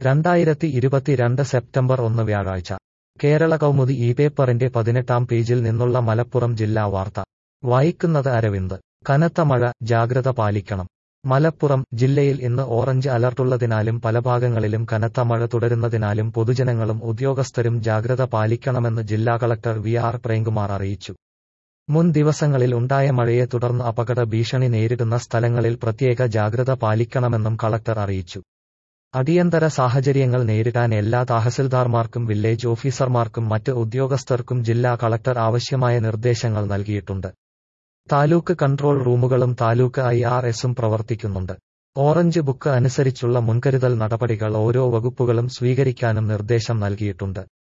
2022 September 1 വ്യാഴാഴ്ച കേരള കൗമുദി ഈ പേപ്പറിന്റെ 18-ാം പേജിൽ നിന്നുള്ള മലപ്പുറം ജില്ലാ വാർത്ത വായിക്കുന്നത് അരവിന്ദ്. കനത്ത മഴ, ജാഗ്രത പാലിക്കണം. മലപ്പുറം ജില്ലയിൽ ഇന്ന് ഓറഞ്ച് അലർട്ടുള്ളതിനാലും പല ഭാഗങ്ങളിലും കനത്ത മഴ തുടരുന്നതിനാലും പൊതുജനങ്ങളും ഉദ്യോഗസ്ഥരും ജാഗ്രത പാലിക്കണമെന്ന് ജില്ലാ കളക്ടർ വി.ആർ. പ്രേംകുമാർ അറിയിച്ചു. മുൻ ദിവസങ്ങളിൽ ഉണ്ടായ മഴയെ തുടർന്ന് അപകട ഭീഷണി നേരിടുന്ന സ്ഥലങ്ങളിൽ പ്രത്യേക ജാഗ്രത പാലിക്കണമെന്നും കളക്ടർ അറിയിച്ചു. അടിയന്തര സാഹചര്യങ്ങൾ നേരിടാൻ എല്ലാ തഹസിൽദാർമാർക്കും വില്ലേജ് ഓഫീസർമാർക്കും മറ്റ് ഉദ്യോഗസ്ഥർക്കും ജില്ലാ കളക്ടർ ആവശ്യമായ നിർദ്ദേശങ്ങൾ നൽകിയിട്ടുണ്ട്. താലൂക്ക് കൺട്രോൾ റൂമുകളും താലൂക്ക് IRSും പ്രവർത്തിക്കുന്നുണ്ട്. ഓറഞ്ച് ബുക്ക് അനുസരിച്ചുള്ള മുൻകരുതൽ നടപടികൾ ഓരോ വകുപ്പുകളും സ്വീകരിക്കാനും നിർദ്ദേശം നൽകിയിട്ടുണ്ട്.